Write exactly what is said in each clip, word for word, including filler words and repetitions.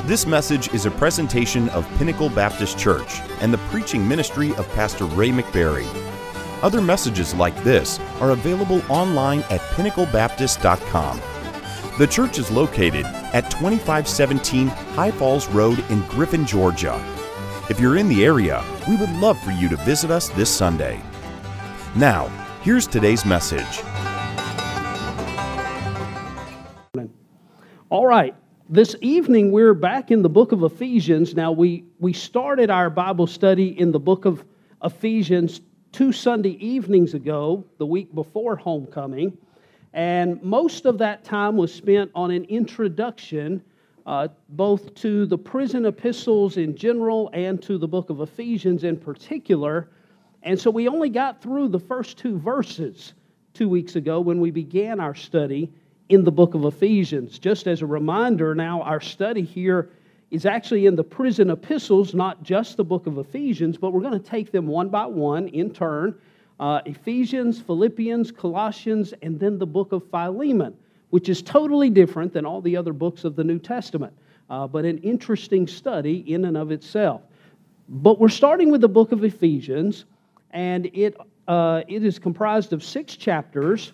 This message is a presentation of Pinnacle Baptist Church and the preaching ministry of Pastor Ray McBarry. Other messages like this are available online at pinnacle baptist dot com. The church is located at twenty-five seventeen High Falls Road in Griffin, Georgia. If you're in the area, we would love for you to visit us this Sunday. Now, here's today's message. All right. This evening, we're back in the book of Ephesians. Now, we, we started our Bible study in the book of Ephesians two Sunday evenings ago, the week before homecoming, and most of that time was spent on an introduction uh, both to the prison epistles in general and to the book of Ephesians in particular. And so we only got through the first two verses two weeks ago when we began our study in the book of Ephesians. Just as a reminder, now our study here is actually in the prison epistles, not just the book of Ephesians, but we're going to take them one by one in turn. Uh, Ephesians, Philippians, Colossians, and then the book of Philemon, which is totally different than all the other books of the New Testament, uh, but an interesting study in and of itself. But we're starting with the book of Ephesians, and it uh, it is comprised of six chapters.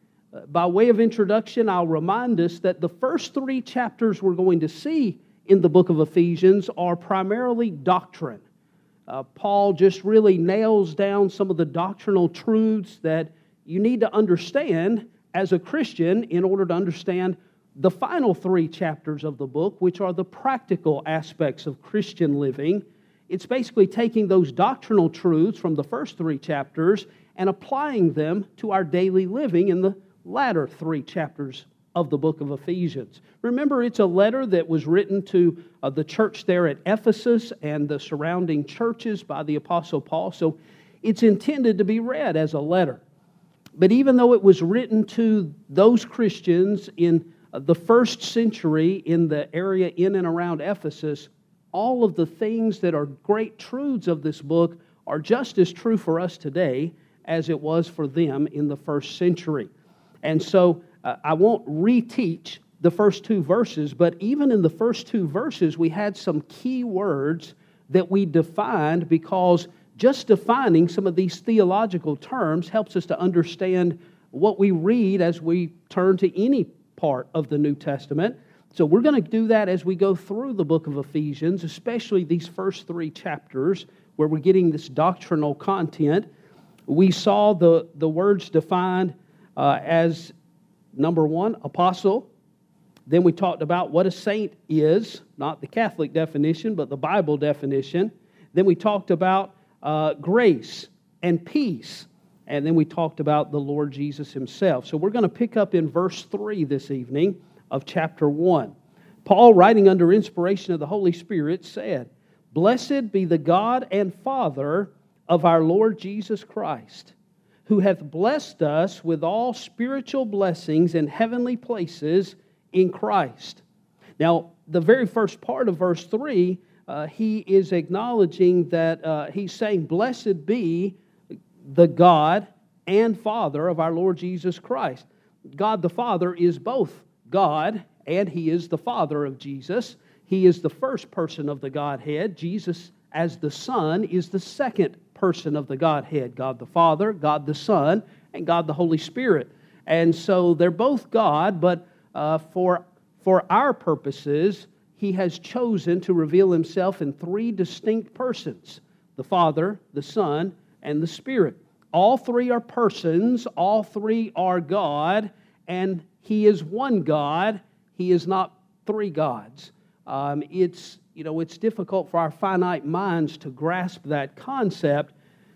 By way of introduction, I'll remind us that the first three chapters we're going to see in the book of Ephesians are primarily doctrine. Uh, Paul just really nails down some of the doctrinal truths that you need to understand as a Christian in order to understand the final three chapters of the book, which are the practical aspects of Christian living. It's basically taking those doctrinal truths from the first three chapters and applying them to our daily living in the latter three chapters of the book of Ephesians. Remember, it's a letter that was written to uh, the church there at Ephesus and the surrounding churches by the Apostle Paul, so it's intended to be read as a letter. But even though it was written to those Christians in uh, the first century in the area in and around Ephesus, all of the things that are great truths of this book are just as true for us today as it was for them in the first century. And so uh, I won't reteach the first two verses, but even in the first two verses, we had some key words that we defined because just defining some of these theological terms helps us to understand what we read as we turn to any part of the New Testament. So we're going to do that as we go through the book of Ephesians, especially these first three chapters where we're getting this doctrinal content. We saw the, the words defined Uh, as, number one, apostle. Then we talked about what a saint is, not the Catholic definition, but the Bible definition. Then we talked about uh, grace and peace. And then we talked about the Lord Jesus Himself. So we're going to pick up in verse three this evening of chapter one. Paul, writing under inspiration of the Holy Spirit, said, "Blessed be the God and Father of our Lord Jesus Christ, who hath blessed us with all spiritual blessings in heavenly places in Christ." Now, the very first part of verse three, uh, he is acknowledging that uh, he's saying, "Blessed be the God and Father of our Lord Jesus Christ." God the Father is both God and He is the Father of Jesus. He is the first person of the Godhead. Jesus, as the Son, is the second person of the Godhead, God the Father, God the Son, and God the Holy Spirit. And so they're both God, but uh, for, for our purposes, He has chosen to reveal Himself in three distinct persons: the Father, the Son, and the Spirit. All three are persons, all three are God, and He is one God. He is not three gods. Um, it's You know, it's difficult for our finite minds to grasp that concept,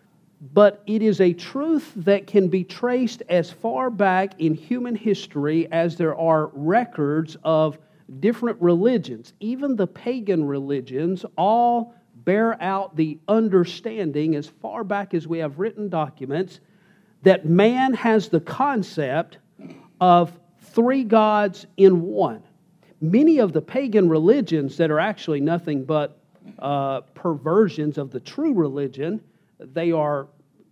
but it is a truth that can be traced as far back in human history as there are records of different religions. Even the pagan religions all bear out the understanding, as far back as we have written documents, that man has the concept of three gods in one. Many of the pagan religions that are actually nothing but uh, perversions of the true religion, they are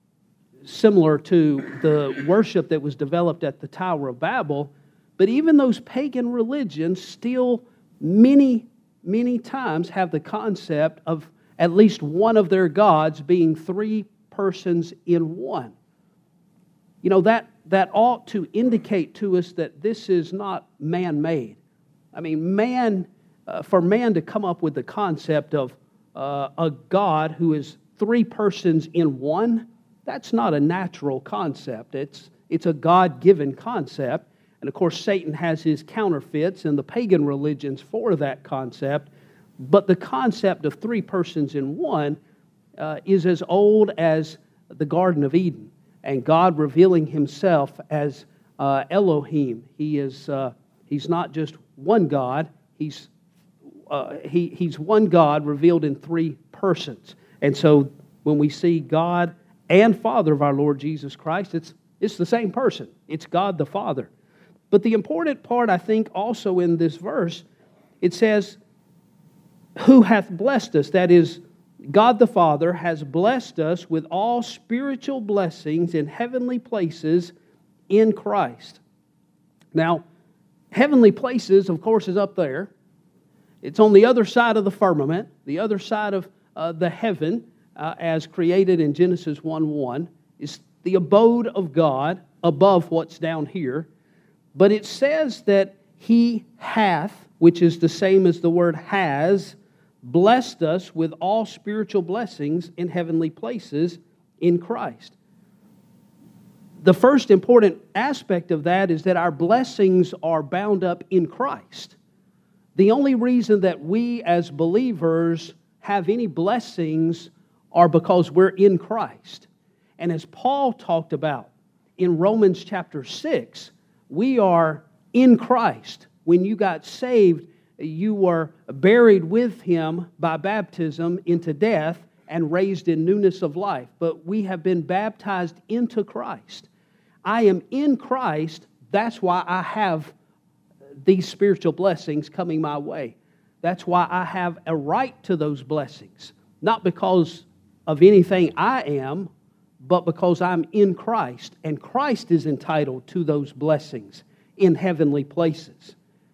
similar to the worship that was developed at the Tower of Babel. But even those pagan religions still many many times have the concept of at least one of their gods being three persons in one. You know, that, that ought to indicate to us that this is not man-made. I mean, man, uh, for man to come up with the concept of uh, a God who is three persons in one, that's not a natural concept. It's, it's a God-given concept. And of course, Satan has his counterfeits and the pagan religions for that concept. But the concept of three persons in one uh, is as old as the Garden of Eden, and God revealing Himself as uh, Elohim. He is uh, He's not just one God. He's uh, he He's one God revealed in three persons. And so when we see God and Father of our Lord Jesus Christ, it's it's the same person. It's God the Father. But the important part, I think, also in this verse, it says, who hath blessed us? That is, God the Father has blessed us with all spiritual blessings in heavenly places in Christ. Now, heavenly places, of course, is up there. It's on the other side of the firmament, the other side of uh, the heaven, uh, as created in Genesis one one. It's the abode of God above what's down here. But it says that He hath, which is the same as the word has, blessed us with all spiritual blessings in heavenly places in Christ. The first important aspect of that is that our blessings are bound up in Christ. The only reason that we as believers have any blessings are because we're in Christ. And as Paul talked about in Romans chapter six, we are in Christ. When you got saved, you were buried with Him by baptism into death and raised in newness of life. But we have been baptized into Christ. I am in Christ. That's why I have these spiritual blessings coming my way. That's why I have a right to those blessings. Not because of anything I am, but because I'm in Christ, and Christ is entitled to those blessings in heavenly places.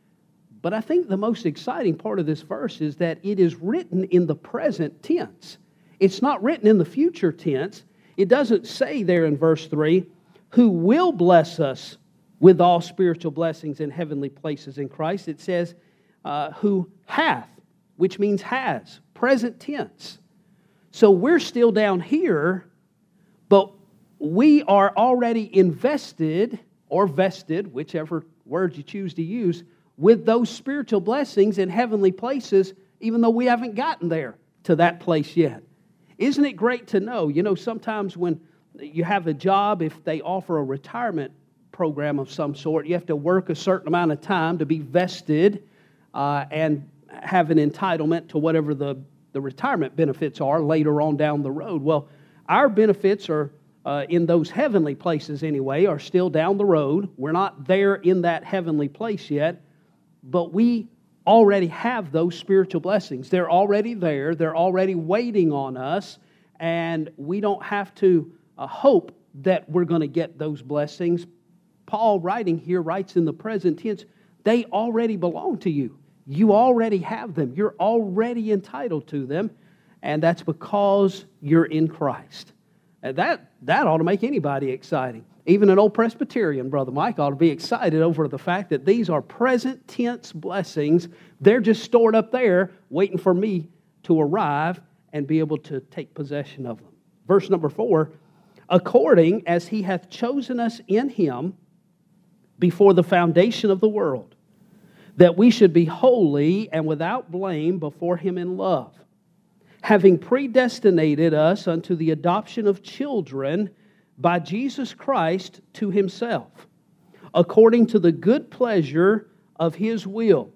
But I think the most exciting part of this verse is that it is written in the present tense. It's not written in the future tense. It doesn't say there in verse three, who will bless us with all spiritual blessings in heavenly places in Christ. It says, uh, who hath, which means has, present tense. So we're still down here, but we are already invested or vested, whichever word you choose to use, with those spiritual blessings in heavenly places, even though we haven't gotten there to that place yet. Isn't it great to know? You know, sometimes when you have a job, if they offer a retirement program of some sort, you have to work a certain amount of time to be vested uh, and have an entitlement to whatever the, the retirement benefits are later on down the road. Well, our benefits are, uh, in those heavenly places anyway, are still down the road. We're not there in that heavenly place yet, but we already have those spiritual blessings. They're already there. They're already waiting on us, and we don't have to uh, hope that we're going to get those blessings. Paul, writing here, writes in the present tense, they already belong to you. You already have them. You're already entitled to them, and that's because you're in Christ. And that, that ought to make anybody exciting. Even an old Presbyterian, Brother Mike, ought to be excited over the fact that these are present tense blessings. They're just stored up there waiting for me to arrive and be able to take possession of them. Verse number four, according as He hath chosen us in Him before the foundation of the world, that we should be holy and without blame before Him in love, having predestinated us unto the adoption of children by Jesus Christ to Himself, according to the good pleasure of His will.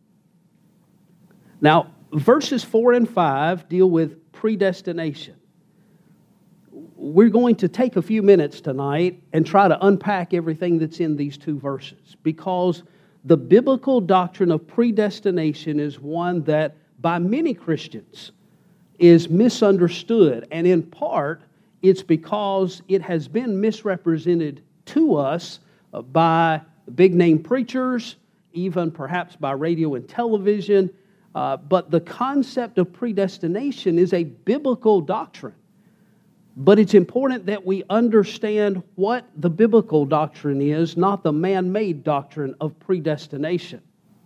Now, verses four and five deal with predestination. We're going to take a few minutes tonight and try to unpack everything that's in these two verses, because the biblical doctrine of predestination is one that by many Christians is misunderstood, and in part it's because it has been misrepresented to us by big-name preachers, even perhaps by radio and television, Uh, but the concept of predestination is a biblical doctrine. But it's important that we understand what the biblical doctrine is, not the man-made doctrine of predestination.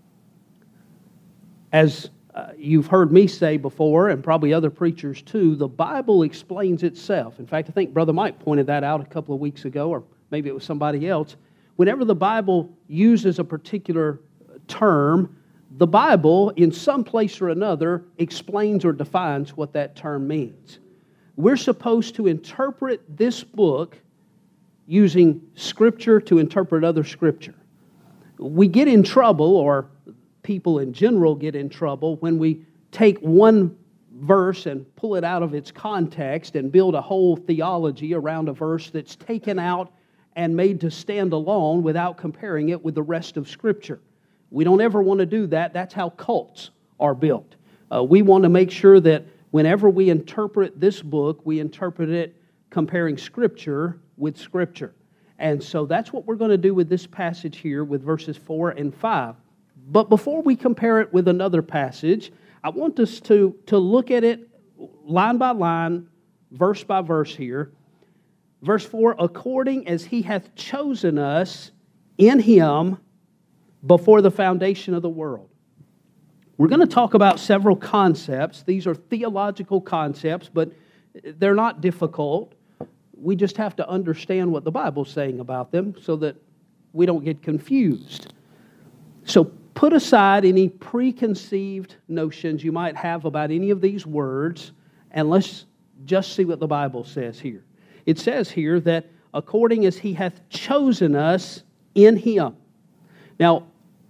As uh, you've heard me say before, and probably other preachers too, the Bible explains itself. In fact, I think Brother Mike pointed that out a couple of weeks ago, or maybe it was somebody else. Whenever the Bible uses a particular term, the Bible, in some place or another, explains or defines what that term means. We're supposed to interpret this book using Scripture to interpret other Scripture. We get in trouble, or people in general get in trouble, when we take one verse and pull it out of its context and build a whole theology around a verse that's taken out and made to stand alone without comparing it with the rest of Scripture. We don't ever want to do that. That's how cults are built. Uh, we want to make sure that whenever we interpret this book, we interpret it comparing Scripture with Scripture. And so that's what we're going to do with this passage here with verses four and five. But before we compare it with another passage, I want us to, to look at it line by line, verse by verse here. Verse four, according as He hath chosen us in Him before the foundation of the world. We're going to talk about several concepts. These are theological concepts, but they're not difficult. We just have to understand what the Bible's saying about them so that we don't get confused. So put aside any preconceived notions you might have about any of these words, and let's just see what the Bible says here. It says here that according as He hath chosen us in Him. Now,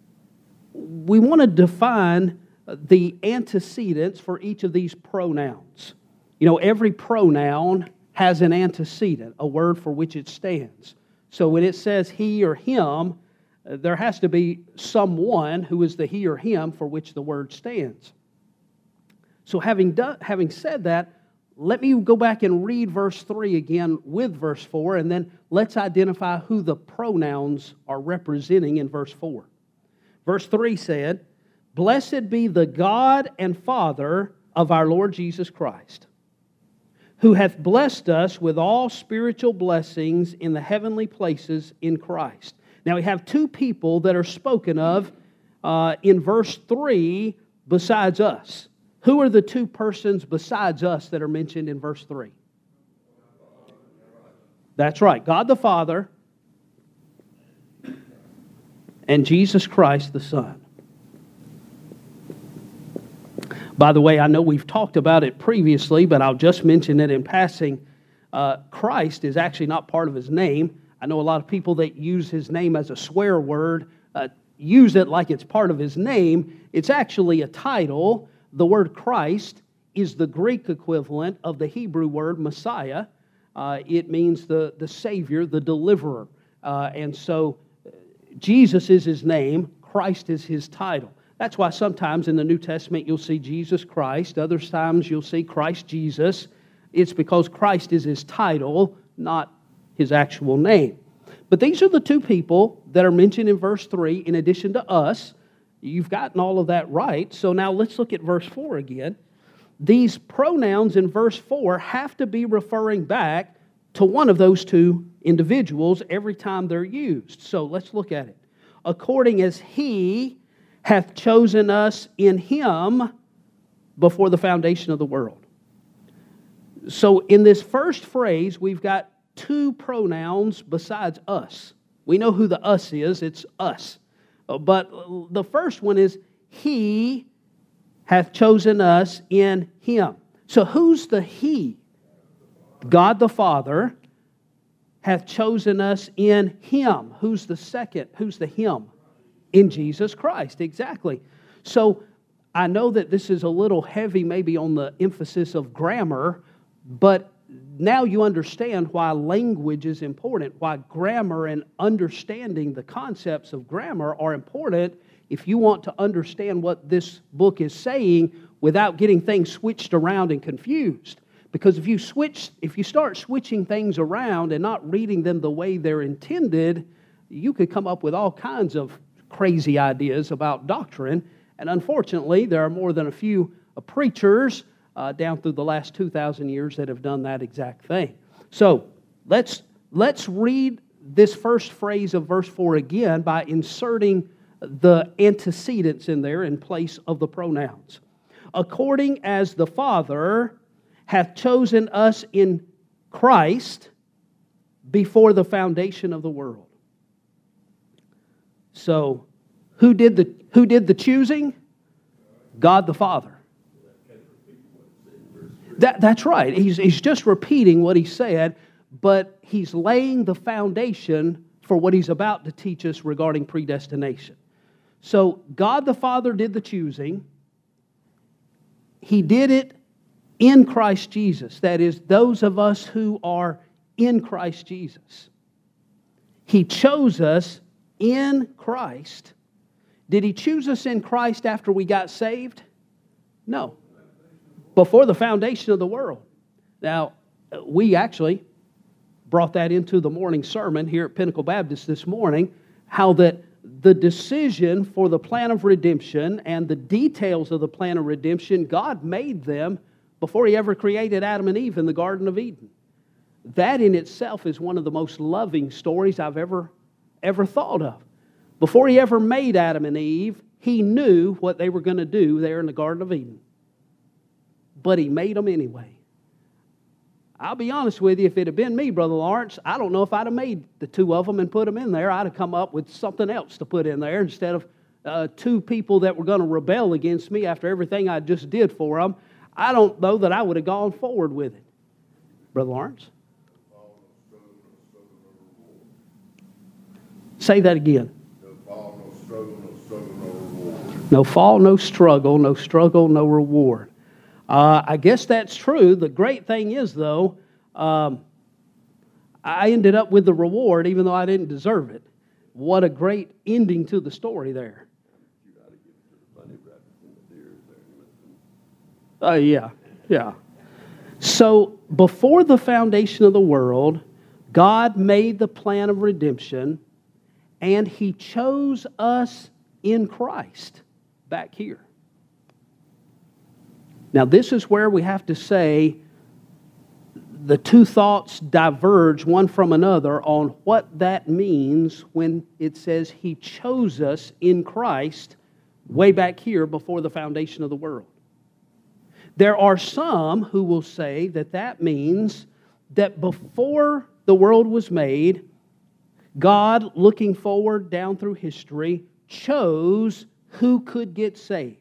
we want to define the antecedents for each of these pronouns. You know, every pronoun has an antecedent, a word for which it stands. So when it says he or him, there has to be someone who is the he or him for which the word stands. So having done, having said that, let me go back and read verse three again with verse four, and then let's identify who the pronouns are representing in verse four. Verse three said, blessed be the God and Father of our Lord Jesus Christ, who hath blessed us with all spiritual blessings in the heavenly places in Christ. Now we have two people that are spoken of uh, in verse three besides us. Who are the two persons besides us that are mentioned in verse three? That's right, God the Father and Jesus Christ the Son. By the way, I know we've talked about it previously, but I'll just mention it in passing. Uh, Christ is actually not part of His name. I know a lot of people that use His name as a swear word, uh, use it like it's part of His name. It's actually a title. The word Christ is the Greek equivalent of the Hebrew word Messiah. Uh, it means the, the Savior, the Deliverer. Uh, and so Jesus is His name, Christ is His title. That's why sometimes in the New Testament you'll see Jesus Christ, other times you'll see Christ Jesus. It's because Christ is His title, not His actual name. But these are the two people that are mentioned in verse three in addition to us. You've gotten all of that right. So now let's look at verse four again. These pronouns in verse four have to be referring back to one of those two individuals every time they're used. So let's look at it. According as He hath chosen us in Him before the foundation of the world. So in this first phrase, we've got two pronouns besides us. We know who the us is. It's us. But the first one is He hath chosen us in Him. So who's the He? God the Father hath chosen us in Him. Who's the second? Who's the Him? In Jesus Christ, exactly. So I know that this is a little heavy maybe on the emphasis of grammar, but now you understand why language is important, why grammar and understanding the concepts of grammar are important if you want to understand what this book is saying without getting things switched around and confused. Because if you switch, if you start switching things around and not reading them the way they're intended, you could come up with all kinds of crazy ideas about doctrine, And unfortunately, there are more than a few uh, preachers uh, down through the last two thousand years that have done that exact thing. So let's, let's read this first phrase of verse four again by inserting the antecedents in there in place of the pronouns. According as the Father hath chosen us in Christ before the foundation of the world. So, who did the who did the choosing? God the Father. That, that's right. He's, he's just repeating what he said, but he's laying the foundation for what he's about to teach us regarding predestination. So, God the Father did the choosing. He did it in Christ Jesus. That is, those of us who are in Christ Jesus. He chose us in Christ. Did He choose us in Christ after we got saved? No. Before the foundation of the world. Now, we actually brought that into the morning sermon here at Pinnacle Baptist this morning, how that the decision for the plan of redemption and the details of the plan of redemption, God made them before He ever created Adam and Eve in the Garden of Eden. That in itself is one of the most loving stories I've ever, ever thought of. Before He ever made Adam and Eve, He knew what they were going to do there in the Garden of Eden. But He made them anyway. I'll be honest with you, if it had been me, Brother Lawrence, I don't know if I'd have made the two of them and put them in there. I'd have come up with something else to put in there instead of uh, two people that were going to rebel against me after everything I just did for them. I don't know that I would have gone forward with it. Brother Lawrence? Say that again. No fall, no struggle, no struggle, no reward. No fall, no struggle, no struggle, no reward. Uh, I guess that's true. The great thing is, though, um, I ended up with the reward even though I didn't deserve it. What a great ending to the story there. You got to give it to the bunny rabbits and the deers there. Oh, uh, yeah, yeah. So, before the foundation of the world, God made the plan of redemption, and He chose us in Christ back here. Now, this is where we have to say the two thoughts diverge one from another on what that means when it says He chose us in Christ way back here before the foundation of the world. There are some who will say that that means that before the world was made, God, looking forward down through history, chose who could get saved.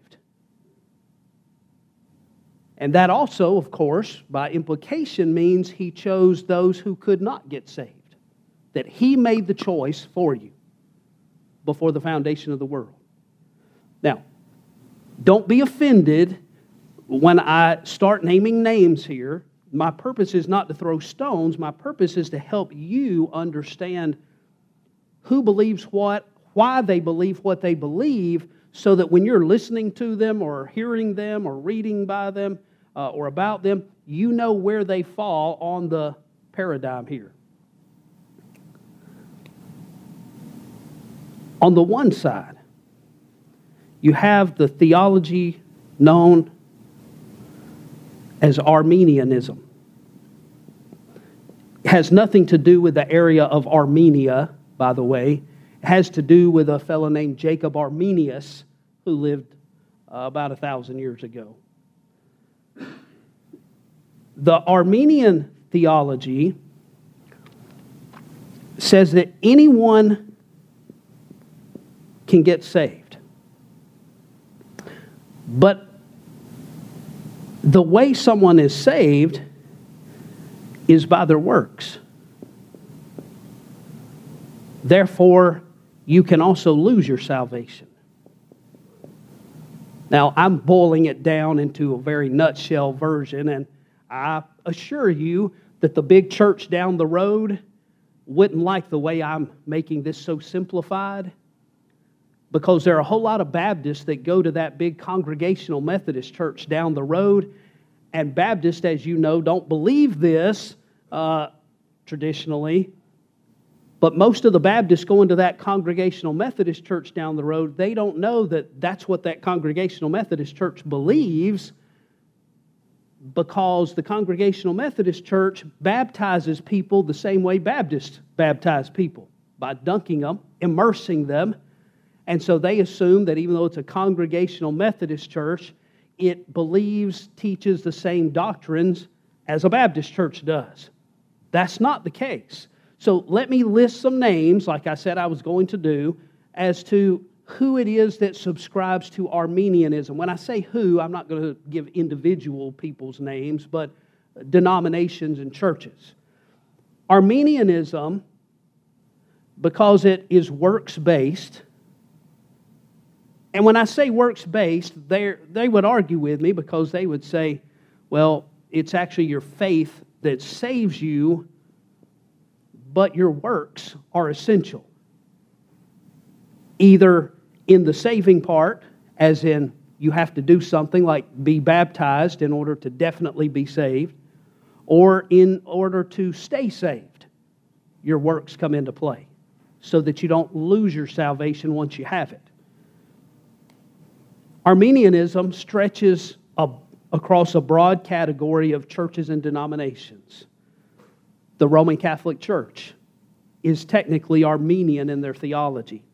And that also, of course, by implication means He chose those who could not get saved. That He made the choice for you before the foundation of the world. Now, don't be offended when I start naming names here. My purpose is not to throw stones. My purpose is to help you understand who believes what, why they believe what they believe, so that when you're listening to them or hearing them or reading by them uh, or about them, you know where they fall on the paradigm here. On the one side, you have the theology known as Arminianism. It has nothing to do with the area of Armenia, by the way. It has to do with a fellow named Jacob Arminius who lived uh, about a thousand years ago. The Arminian theology says that anyone can get saved. But the way someone is saved is by their works. Therefore, you can also lose your salvation. Now, I'm boiling it down into a very nutshell version, and I assure you that the big church down the road wouldn't like the way I'm making this so simplified, because there are a whole lot of Baptists that go to that big Congregational Methodist church down the road, and Baptists, as you know, don't believe this uh, traditionally, But most of the Baptists going to that Congregational Methodist church down the road, they don't know that that's what that Congregational Methodist church believes, because the Congregational Methodist church baptizes people the same way Baptists baptize people, by dunking them, immersing them. And so they assume that even though it's a Congregational Methodist church, it believes, teaches the same doctrines as a Baptist church does. That's not the case. So let me list some names, like I said I was going to do, as to who it is that subscribes to Arminianism. When I say who, I'm not going to give individual people's names, but denominations and churches. Arminianism, because it is works-based, and when I say works-based, they would argue with me, because they would say, well, it's actually your faith that saves you, but your works are essential. Either in the saving part, as in you have to do something like be baptized in order to definitely be saved, or in order to stay saved, your works come into play, so that you don't lose your salvation once you have it. Arminianism stretches a, across a broad category of churches and denominations. The Roman Catholic Church is technically Arminian in their theology.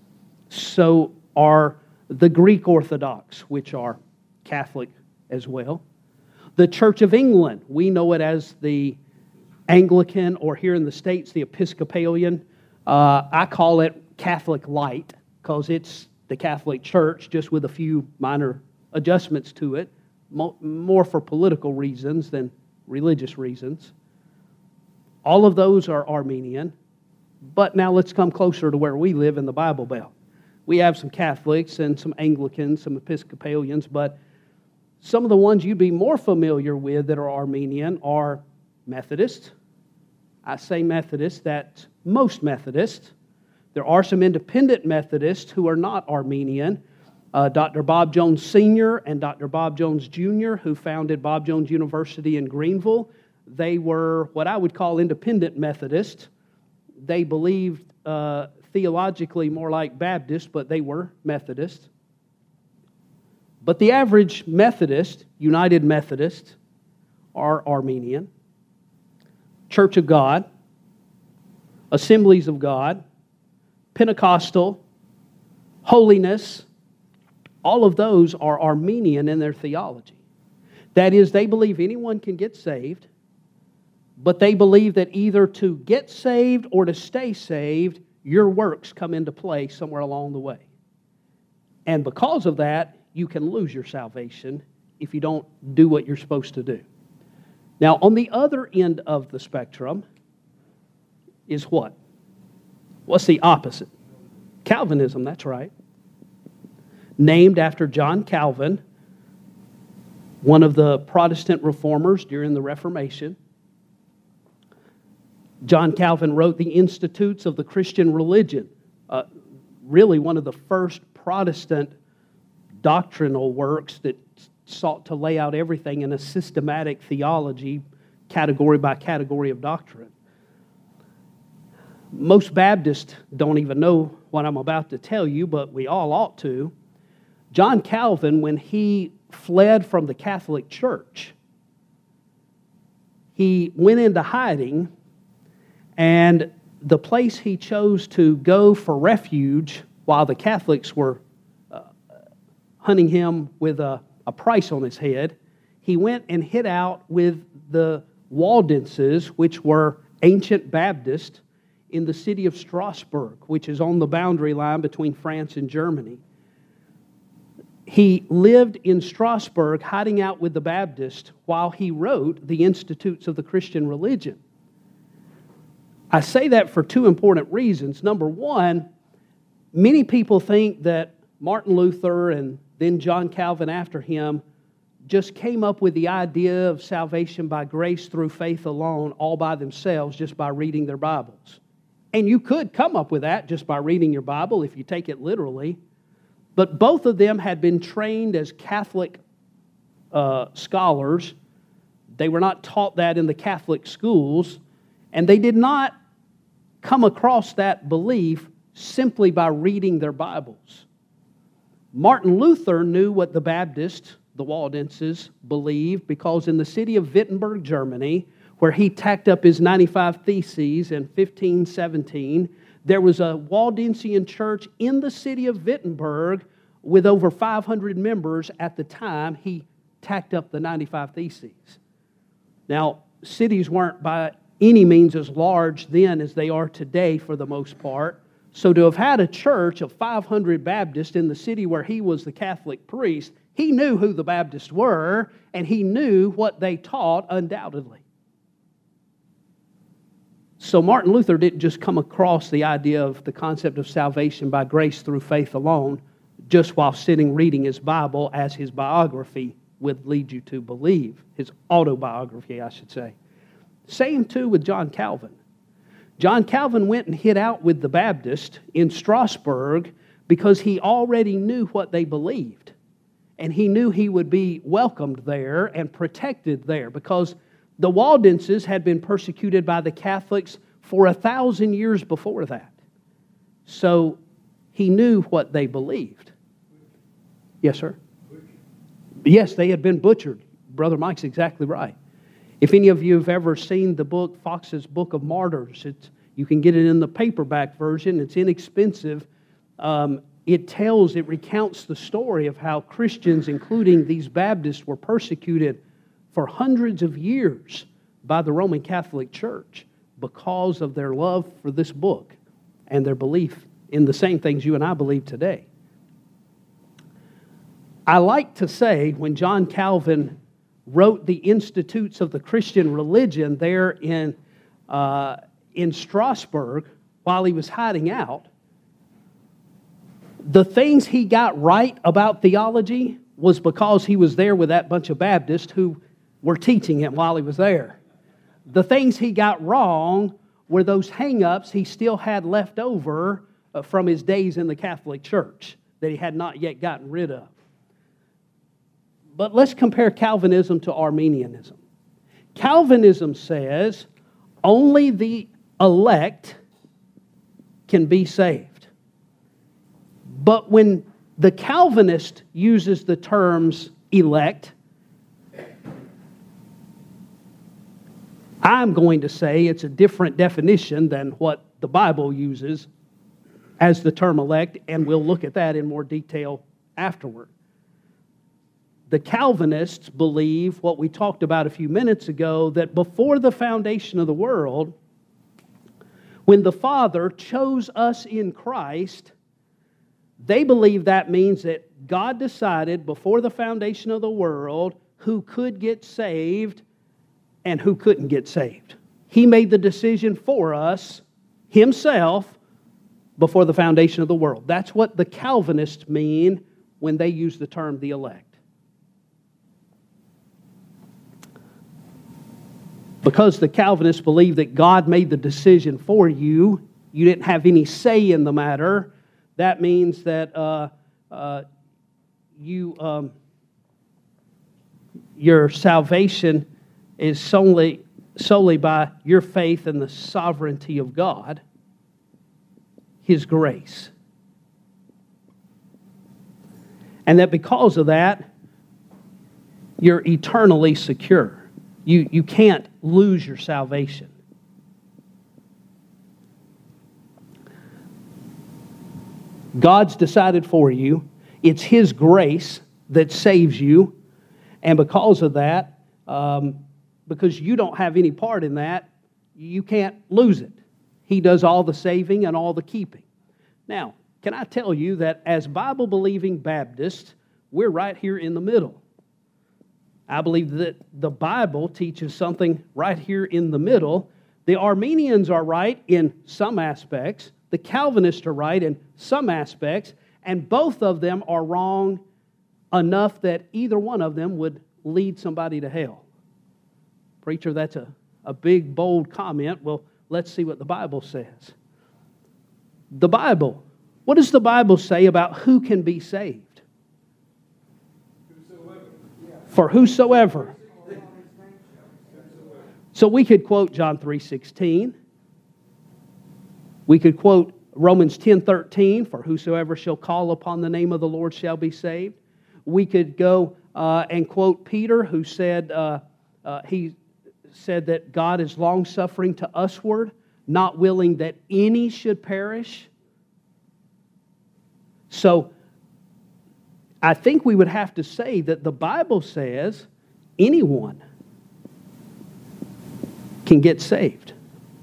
So are the Greek Orthodox, which are Catholic as well. The Church of England, we know it as the Anglican, or here in the States, the Episcopalian. Uh, I call it Catholic Light, because it's the Catholic Church, just with a few minor adjustments to it, more for political reasons than religious reasons. All of those are Arminian. But now let's come closer to where we live in the Bible Belt. We have some Catholics and some Anglicans, some Episcopalians, but some of the ones you'd be more familiar with that are Arminian are Methodists. I say Methodists, that's most Methodists. There are some independent Methodists who are not Arminian. Uh, Doctor Bob Jones Senior and Doctor Bob Jones Junior, who founded Bob Jones University in Greenville, they were what I would call independent Methodists. They believed uh, theologically more like Baptists, but they were Methodists. But the average Methodist, United Methodist, are Arminian. Church of God, Assemblies of God, Pentecostal, Holiness, all of those are Arminian in their theology. That is, they believe anyone can get saved, but they believe that either to get saved or to stay saved, your works come into play somewhere along the way. And because of that, you can lose your salvation if you don't do what you're supposed to do. Now, on the other end of the spectrum is what? What's the opposite? Calvinism, that's right. Named after John Calvin, one of the Protestant reformers during the Reformation. John Calvin wrote the Institutes of the Christian Religion, uh, really one of the first Protestant doctrinal works that sought to lay out everything in a systematic theology, category by category of doctrine. Most Baptists don't even know what I'm about to tell you, but we all ought to. John Calvin, when he fled from the Catholic Church, he went into hiding, and the place he chose to go for refuge while the Catholics were uh, hunting him with a, a price on his head, he went and hid out with the Waldenses, which were ancient Baptists, in the city of Strasbourg, which is on the boundary line between France and Germany. He lived in Strasbourg, hiding out with the Baptists, while he wrote the Institutes of the Christian Religion. I say that for two important reasons. Number one, many people think that Martin Luther and then John Calvin after him just came up with the idea of salvation by grace through faith alone, all by themselves, just by reading their Bibles. And you could come up with that just by reading your Bible if you take it literally. But both of them had been trained as Catholic uh, scholars. They were not taught that in the Catholic schools. And they did not come across that belief simply by reading their Bibles. Martin Luther knew what the Baptists, the Waldenses, believed because in the city of Wittenberg, Germany, where he tacked up his ninety-five Theses in fifteen seventeen, there was a Waldensian church in the city of Wittenberg with over five hundred members at the time he tacked up the ninety-five Theses. Now, cities weren't by any means as large then as they are today for the most part. So to have had a church of five hundred Baptists in the city where he was the Catholic priest, he knew who the Baptists were, and he knew what they taught undoubtedly. So Martin Luther didn't just come across the idea of the concept of salvation by grace through faith alone, just while sitting reading his Bible as his biography would lead you to believe, his autobiography, I should say. Same too with John Calvin. John Calvin went and hid out with the Baptists in Strasbourg because he already knew what they believed. And he knew he would be welcomed there and protected there because the Waldenses had been persecuted by the Catholics for a thousand years before that. So he knew what they believed. Yes, sir? Yes, they had been butchered. Brother Mike's exactly right. If any of you have ever seen the book, Fox's Book of Martyrs, it's, you can get it in the paperback version. It's inexpensive. Um, it tells, it recounts the story of how Christians, including these Baptists, were persecuted for hundreds of years by the Roman Catholic Church because of their love for this book and their belief in the same things you and I believe today. I like to say when John Calvin wrote the Institutes of the Christian Religion there in, uh, in Strasbourg while he was hiding out, the things he got right about theology was because he was there with that bunch of Baptists who were teaching him while he was there. The things he got wrong were those hang-ups he still had left over from his days in the Catholic Church that he had not yet gotten rid of. But let's compare Calvinism to Arminianism. Calvinism says only the elect can be saved. But when the Calvinist uses the terms elect, I'm going to say it's a different definition than what the Bible uses as the term elect, and we'll look at that in more detail afterward. The Calvinists believe what we talked about a few minutes ago, that before the foundation of the world, when the Father chose us in Christ, they believe that means that God decided before the foundation of the world who could get saved and who couldn't get saved. He made the decision for us, Himself, before the foundation of the world. That's what the Calvinists mean when they use the term the elect. Because the Calvinists believe that God made the decision for you, you didn't have any say in the matter, that means that uh, uh, you, um, your salvation is solely, solely by your faith in the sovereignty of God, His grace. And that because of that, you're eternally secure. You, you can't lose your salvation. God's decided for you. It's His grace that saves you. And because of that, um, because you don't have any part in that, you can't lose it. He does all the saving and all the keeping. Now, can I tell you that as Bible-believing Baptists, we're right here in the middle. I believe that the Bible teaches something right here in the middle. The Arminians are right in some aspects. The Calvinists are right in some aspects. And both of them are wrong enough that either one of them would lead somebody to hell. Preacher, that's a, a big, bold comment. Well, let's see what the Bible says. The Bible. What does the Bible say about who can be saved? For whosoever. So we could quote John three sixteen. We could quote Romans ten thirteen, for whosoever shall call upon the name of the Lord shall be saved. We could go uh, and quote Peter, who said, uh, uh, he said that God is long-suffering to usward, not willing that any should perish. So, I think we would have to say that the Bible says anyone can get saved.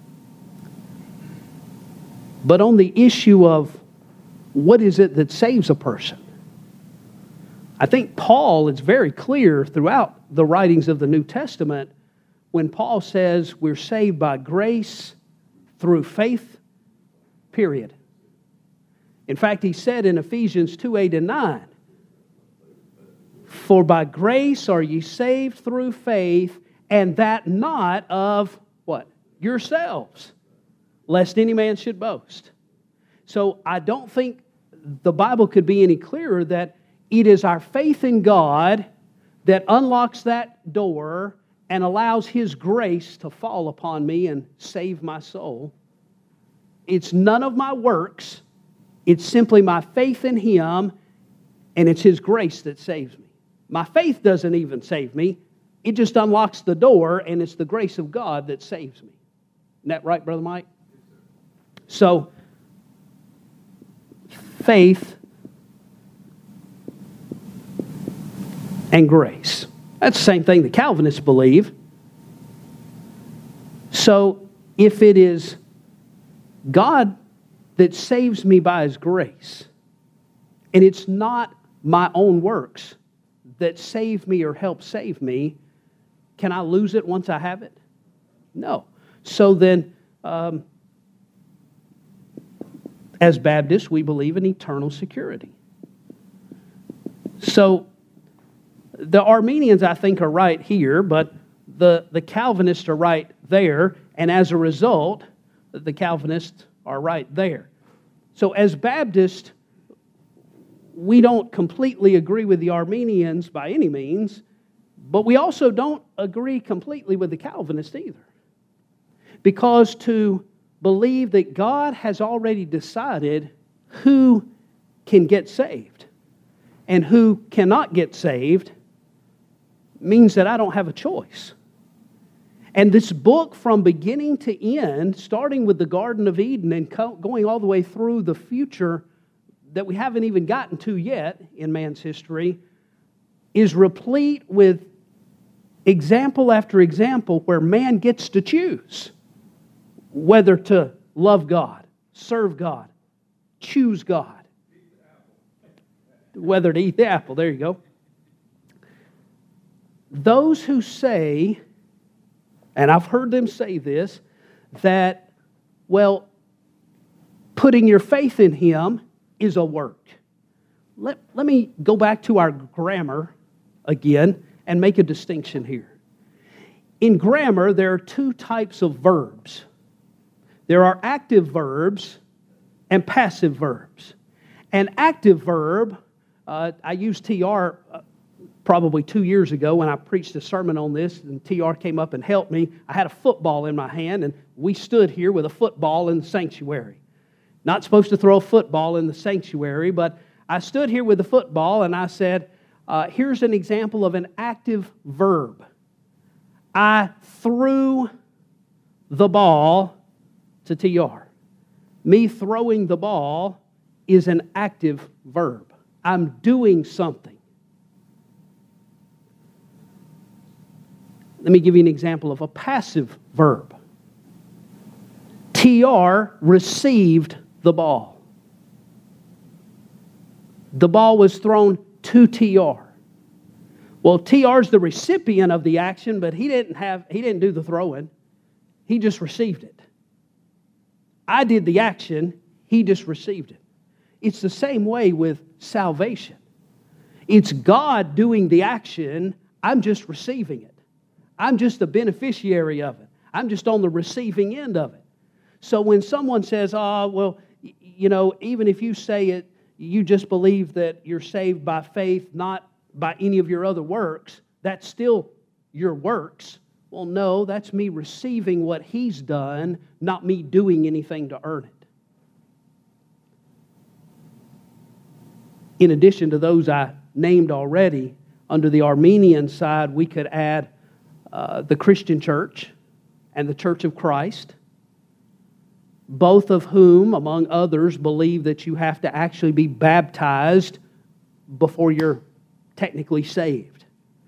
But on the issue of what is it that saves a person, I think Paul is very clear throughout the writings of the New Testament when Paul says we're saved by grace through faith, period. In fact, he said in Ephesians two, eight and nine, for by grace are ye saved through faith, and that not of what? Yourselves, lest any man should boast. So I don't think the Bible could be any clearer that it is our faith in God that unlocks that door and allows His grace to fall upon me and save my soul. It's none of my works. It's simply my faith in Him, and it's His grace that saves me. My faith doesn't even save me. It just unlocks the door, and it's the grace of God that saves me. Isn't that right, Brother Mike? So, faith and grace. That's the same thing the Calvinists believe. So, if it is God that saves me by His grace, and it's not my own works that save me or help save me, can I lose it once I have it? No. So then, um, as Baptists, we believe in eternal security. So, the Arminians, I think, are right here, but the, the Calvinists are right there, and as a result, the Calvinists are right there. So, as Baptists, we don't completely agree with the Arminians by any means, but we also don't agree completely with the Calvinists either. Because to believe that God has already decided who can get saved and who cannot get saved means that I don't have a choice. And this book, from beginning to end, starting with the Garden of Eden and going all the way through the future that we haven't even gotten to yet in man's history, is replete with example after example where man gets to choose whether to love God, serve God, choose God, whether to eat the apple. There you go. Those who say, and I've heard them say this, that, well, putting your faith in Him is a work. Let, let me go back to our grammar again and make a distinction here. In grammar, there are two types of verbs. There are active verbs and passive verbs. An active verb, uh, I used T R uh, probably two years ago when I preached a sermon on this, and T R came up and helped me. I had a football in my hand, and we stood here with a football in the sanctuary. Not supposed to throw a football in the sanctuary, but I stood here with a football, and I said, uh, here's an example of an active verb. I threw the ball to T R. Me throwing the ball is an active verb. I'm doing something. Let me give you an example of a passive verb. T R received the ball. The ball was thrown to T R. Well, T R's the recipient of the action, but he didn't have he didn't do the throwing. He just received it. I did the action, he just received it. It's the same way with salvation. It's God doing the action, I'm just receiving it. I'm just the beneficiary of it. I'm just on the receiving end of it. So when someone says, oh, well, you know, even if you say it, you just believe that you're saved by faith, not by any of your other works, that's still your works. Well, no, that's me receiving what He's done, not me doing anything to earn it. in addition to those I named already, under the Armenian side, we could add uh, the Christian Church and the Church of Christ, both of whom, among others, believe that you have to actually be baptized before you're technically saved.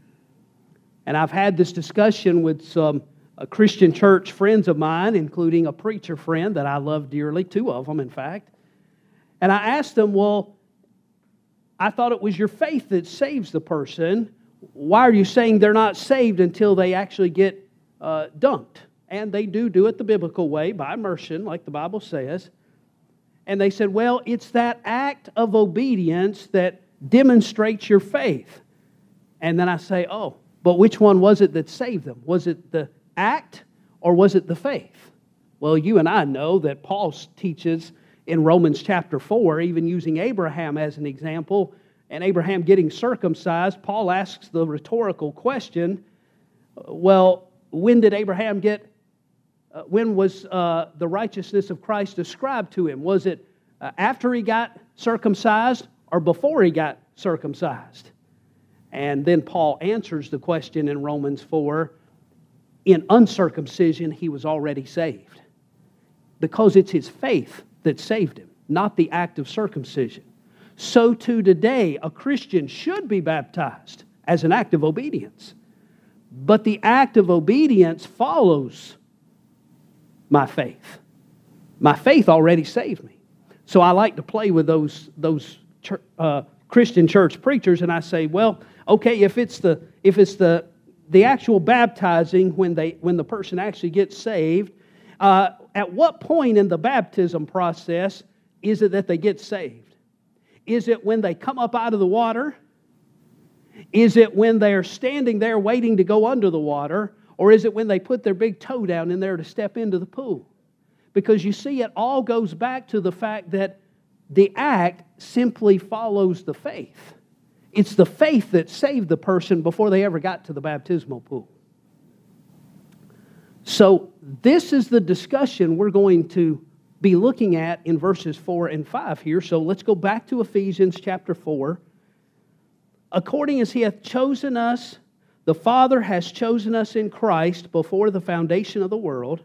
And I've had this discussion with some uh, Christian church friends of mine, including a preacher friend that I love dearly, two of them, in fact. And I asked them, well, I thought it was your faith that saves the person. Why are you saying they're not saved until they actually get uh, dunked? And they do do it the biblical way, by immersion, like the Bible says. And they said, well, it's that act of obedience that demonstrates your faith. And then I say, oh, but which one was it that saved them? Was it the act or was it the faith? Well, you and I know that Paul teaches in Romans chapter four, even using Abraham as an example, and Abraham getting circumcised, Paul asks the rhetorical question, well, when did Abraham get, uh, when was uh, the righteousness of Christ ascribed to him? Was it uh, after he got circumcised or before he got circumcised? And then Paul answers the question in Romans four, in uncircumcision he was already saved, because it's his faith that saved him, not the act of circumcision. So too today, a Christian should be baptized as an act of obedience. But the act of obedience follows my faith. My faith already saved me. So I like to play with those, those uh, Christian church preachers, and I say, well, okay, if it's the if it's the the actual baptizing when they when the person actually gets saved, uh, at what point in the baptism process is it that they get saved? Is it when they come up out of the water? Is it when they're standing there waiting to go under the water? Or is it when they put their big toe down in there to step into the pool? Because you see, it all goes back to the fact that the act simply follows the faith. It's the faith that saved the person before they ever got to the baptismal pool. So this is the discussion we're going to be looking at in verses four and five here. So let's go back to Ephesians chapter four. According as he hath chosen us, the Father has chosen us in Christ before the foundation of the world.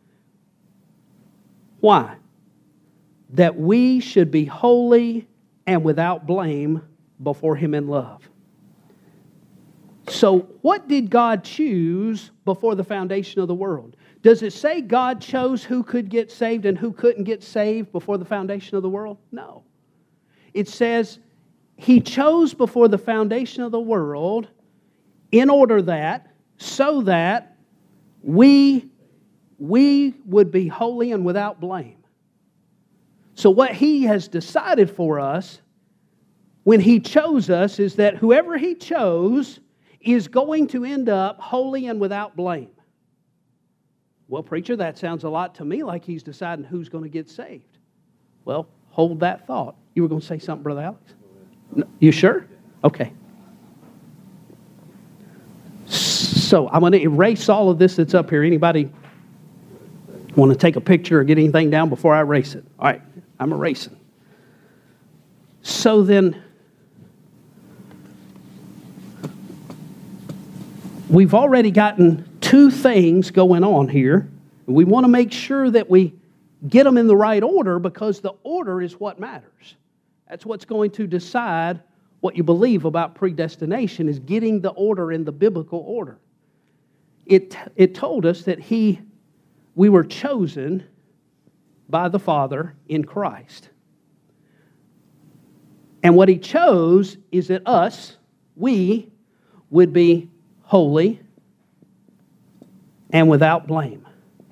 Why? That we should be holy and without blame before him in love. So what did God choose before the foundation of the world? Does it say God chose who could get saved and who couldn't get saved before the foundation of the world? No. It says he chose before the foundation of the world in order that, so that we, we would be holy and without blame. So what he has decided for us when he chose us is that whoever he chose is going to end up holy and without blame. Well, preacher, that sounds a lot to me like he's deciding who's going to get saved. Well, hold that thought. You were going to say something, Brother Alex? No, you sure? Okay. So I'm going to erase all of this that's up here. Anybody want to take a picture or get anything down before I erase it? All right, I'm erasing. So then, we've already gotten two things going on here. We want to make sure that we get them in the right order, because the order is what matters. That's what's going to decide what you believe about predestination, is getting the order in the biblical order. It, it told us that he, we were chosen by the Father in Christ. And what he chose is that us, we, would be holy and without blame.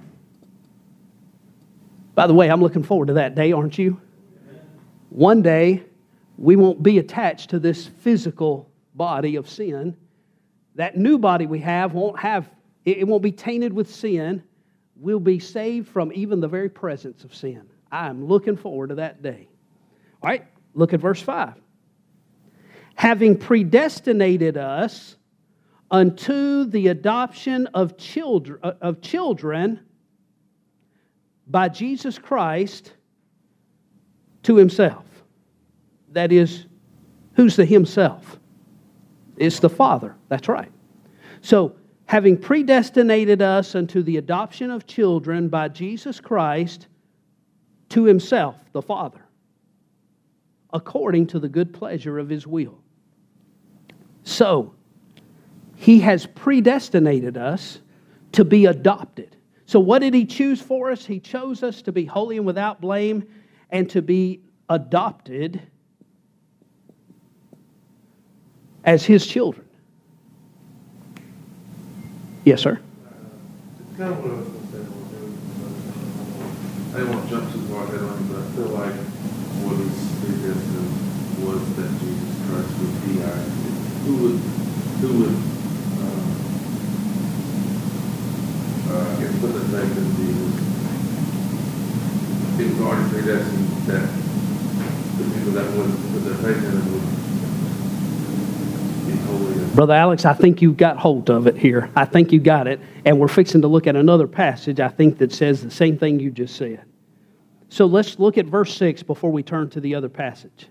By the way, I'm looking forward to that day, aren't you? One day, we won't be attached to this physical body of sin. That new body we have won't have, it won't be tainted with sin. We'll be saved from even the very presence of sin. I'm looking forward to that day. All right, look at verse five. Having predestinated us unto the adoption of children, of children by Jesus Christ to himself. That is, Who's the himself? It's the Father. That's right. So, having predestinated us unto the adoption of children by Jesus Christ to himself, the Father, according to the good pleasure of his will. So, he has predestinated us to be adopted. So what did he choose for us? He chose us to be holy and without blame and to be adopted as his children. Yes, sir? It's kind of what I was going to say. I didn't want to jump too far ahead on it, but I feel like what he suggested was that Jesus Christ would be our, who would, who would, uh, uh, I guess put the thing that Jesus, it was already predestined that the people that would put their faith in him would be holy. Brother Alex, I think you've got hold of it here. I think you got it. And we're fixing to look at another passage, I think, that says the same thing you just said. So let's look at verse six before we turn to the other passage.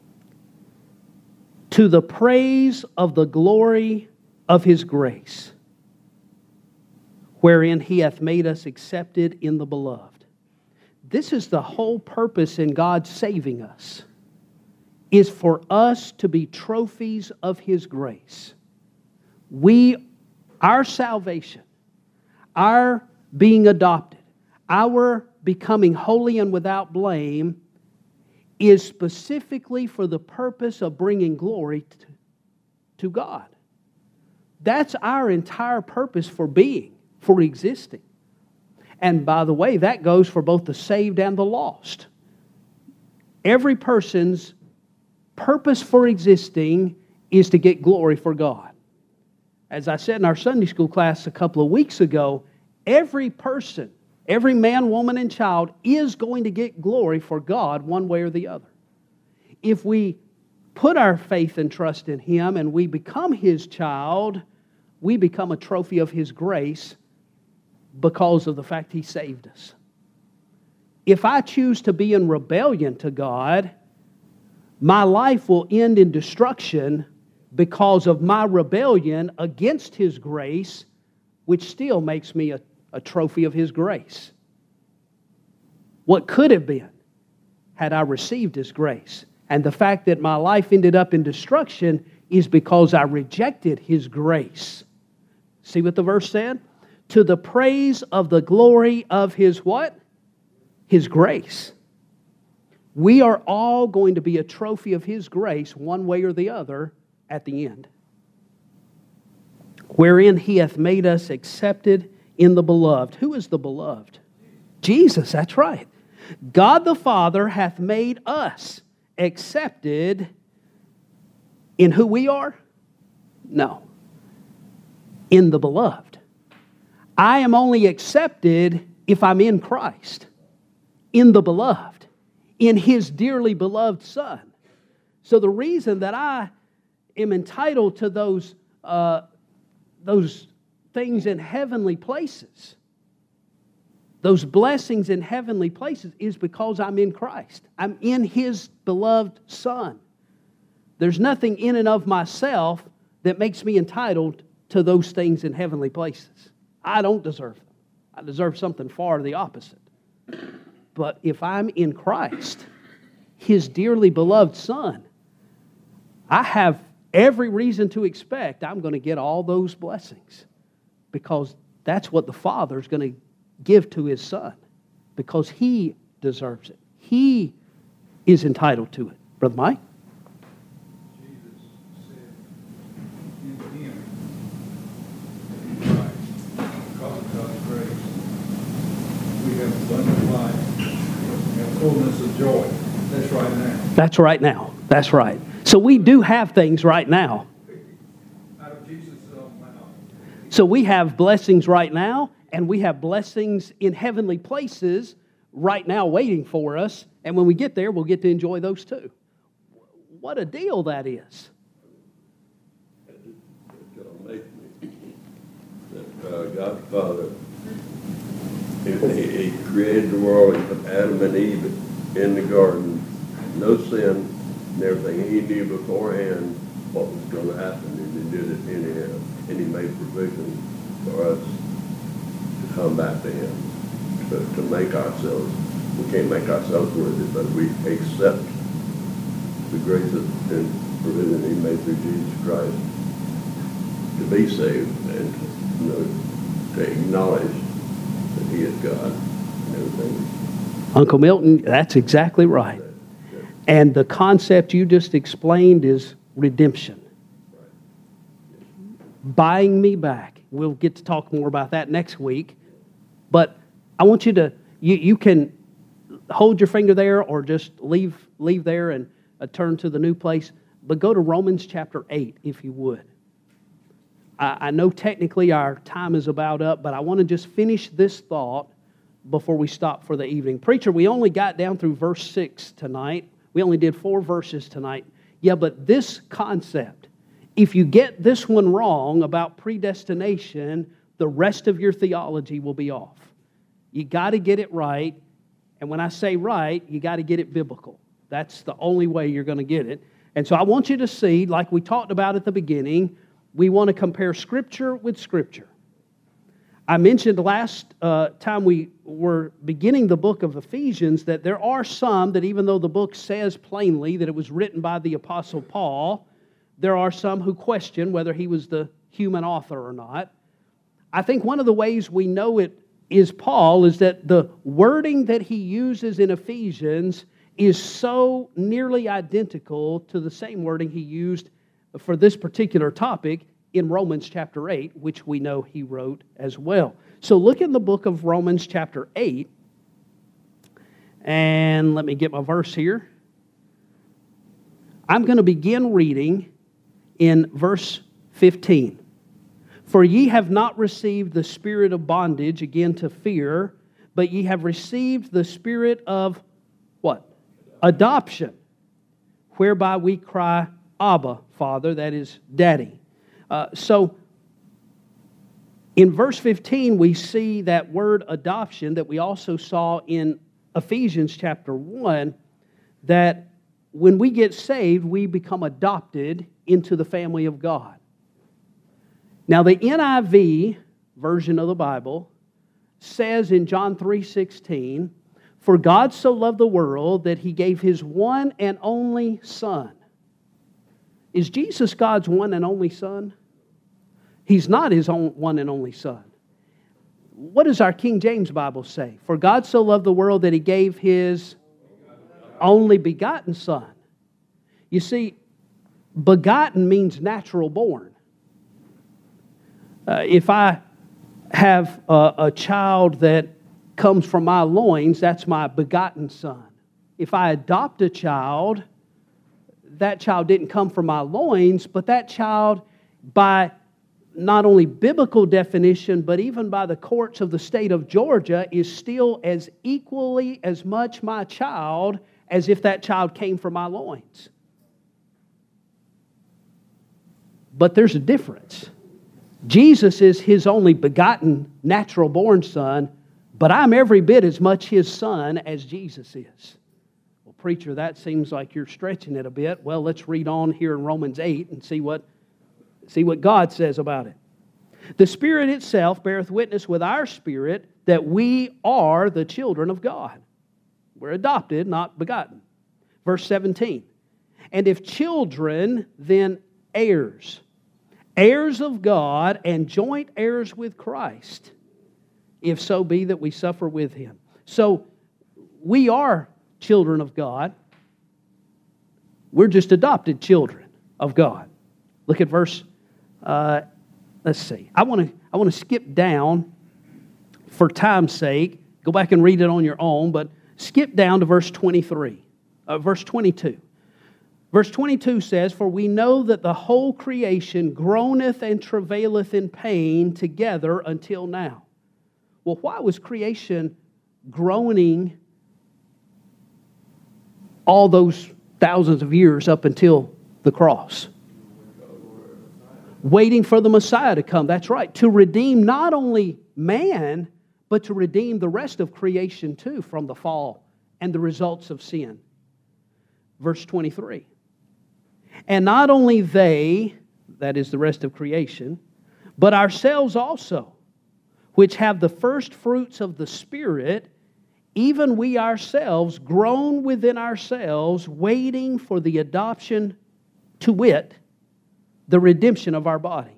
To the praise of the glory of his grace, wherein he hath made us accepted in the beloved. This is the whole purpose in God saving us, is for us to be trophies of his grace. We, our salvation, our being adopted, our becoming holy and without blame is specifically for the purpose of bringing glory to, to God. That's our entire purpose for being, for existing. And by the way, that goes for both the saved and the lost. Every person's purpose for existing is to get glory for God. As I said in our Sunday school class a couple of weeks ago, every person, every man, woman, and child is going to get glory for God one way or the other. If we put our faith and trust in him and we become his child, we become a trophy of his grace because of the fact he saved us. If I choose to be in rebellion to God, my life will end in destruction because of my rebellion against his grace, which still makes me a, a trophy of his grace. What could have been had I received his grace? And the fact that my life ended up in destruction is because I rejected his grace. See what the verse said? To the praise of the glory of his what? His grace. We are all going to be a trophy of his grace one way or the other at the end. Wherein he hath made us accepted in the beloved. Who is the beloved? Jesus, that's right. God the Father hath made us accepted in who we are? No. In the beloved. I am only accepted if I'm in Christ. In the beloved. In his dearly beloved Son. So the reason that I am entitled to those, uh, those things in heavenly places, those blessings in heavenly places, is because I'm in Christ. I'm in his beloved Son. There's nothing in and of myself that makes me entitled to those things in heavenly places. I don't deserve them. I deserve something far the opposite. But if I'm in Christ, his dearly beloved Son, I have every reason to expect I'm going to get all those blessings, because that's what the Father is going to give to his Son, because he deserves it. He is entitled to it. Brother Mike? Jesus said, in him, in Christ, because of God's grace, we have abundant life, we have fullness of joy. That's right now. That's right now. That's right. So we do have things right now. Out of Jesus' own mouth. So we have blessings right now, and we have blessings in heavenly places right now waiting for us. And when we get there, we'll get to enjoy those too. What a deal that is. It's going to make me that uh, God the Father, he, he created the world, he put Adam and Eve in the garden, no sin, and everything. He knew beforehand what was going to happen, and He did it anyhow. And He made provision for us to come back to Him, to, to make ourselves. We can't make ourselves worthy, but we accept the grace and provision He made through Jesus Christ to be saved and to, you know, to acknowledge that He is God and everything. Uncle Milton, that's exactly right. And the concept you just explained is redemption. Buying me back. We'll get to talk more about that next week. But I want you to, you, you can hold your finger there or just leave, leave there and uh, turn to the new place. But go to Romans chapter eight, if you would. I, I know technically our time is about up, but I want to just finish this thought before we stop for the evening. Preacher, we only got down through verse six tonight. We only did four verses tonight. Yeah, but this concept, if you get this one wrong about predestination, the rest of your theology will be off. You got to get it right. And when I say right, you got to get it biblical. That's the only way you're going to get it. And so I want you to see, like we talked about at the beginning, we want to compare Scripture with Scripture. I mentioned last uh, time we were beginning the book of Ephesians that there are some that even though the book says plainly that it was written by the Apostle Paul, there are some who question whether he was the human author or not. I think one of the ways we know it is Paul is that the wording that he uses in Ephesians is so nearly identical to the same wording he used for this particular topic in Romans chapter eight, which we know he wrote as well. So look in the book of Romans chapter eight, and let me get my verse here. I'm going to begin reading in verse fifteen. For ye have not received the spirit of bondage again to fear, but ye have received the spirit of what? Adoption, whereby we cry, Abba, Father, that is, Daddy. Uh, so, in verse fifteen, we see that word adoption that we also saw in Ephesians chapter one, that when we get saved, we become adopted into the family of God. Now, the N I V version of the Bible says in John three sixteen, for God so loved the world that He gave His one and only Son. Is Jesus God's one and only Son? He's not His own one and only Son. What does our King James Bible say? For God so loved the world that He gave His only begotten Son. You see, begotten means natural born. Uh, if I have a, a child that comes from my loins, that's my begotten son. If I adopt a child, that child didn't come from my loins, but that child, by not only biblical definition, but even by the courts of the state of Georgia, is still as equally as much my child as if that child came from my loins. But there's a difference. Jesus is His only begotten, natural-born Son, but I'm every bit as much His Son as Jesus is. Well, preacher, that seems like you're stretching it a bit. Well, let's read on here in Romans eight and see what, see what God says about it. The Spirit itself beareth witness with our spirit that we are the children of God. We're adopted, not begotten. Verse seventeen. And if children, then heirs. Heirs of God and joint heirs with Christ, if so be that we suffer with Him. So, we are children of God. We're just adopted children of God. Look at verse, uh, let's see. I want to I want to skip down for time's sake. Go back and read it on your own, but skip down to verse twenty-three, uh, verse twenty-two. Verse twenty-two says, for we know that the whole creation groaneth and travaileth in pain together until now. Well, why was creation groaning all those thousands of years up until the cross? Waiting for the Messiah to come. That's right. To redeem not only man, but to redeem the rest of creation too from the fall and the results of sin. Verse twenty-three. And not only they, that is the rest of creation, but ourselves also, which have the first fruits of the Spirit, even we ourselves, groan within ourselves, waiting for the adoption, to wit, the redemption of our body.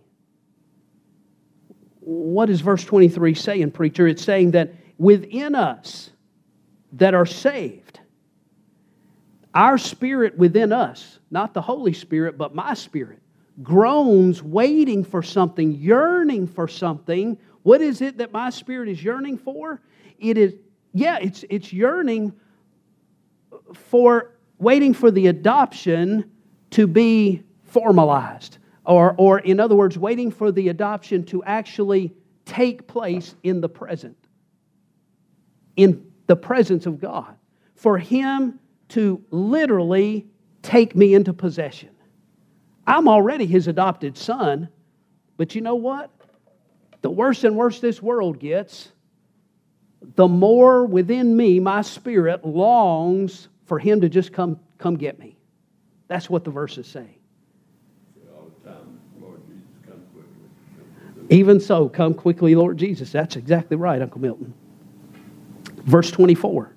What is verse twenty-three saying, preacher? It's saying that within us that are saved, our spirit within us, not the Holy Spirit, but my spirit, groans waiting for something, yearning for something. What is it that my spirit is yearning for? It is, yeah, it's, it's yearning for, waiting for the adoption to be formalized. Or, or in other words, waiting for the adoption to actually take place in the present. In the presence of God. For Him to literally take me into possession. I'm already His adopted son, but you know what? The worse and worse this world gets, the more within me, my spirit longs for Him to just come, come get me. That's what the verse is saying. All the time, Lord Jesus, come quickly. Come quickly. Even so, come quickly, Lord Jesus. That's exactly right, Uncle Milton. Verse twenty-four.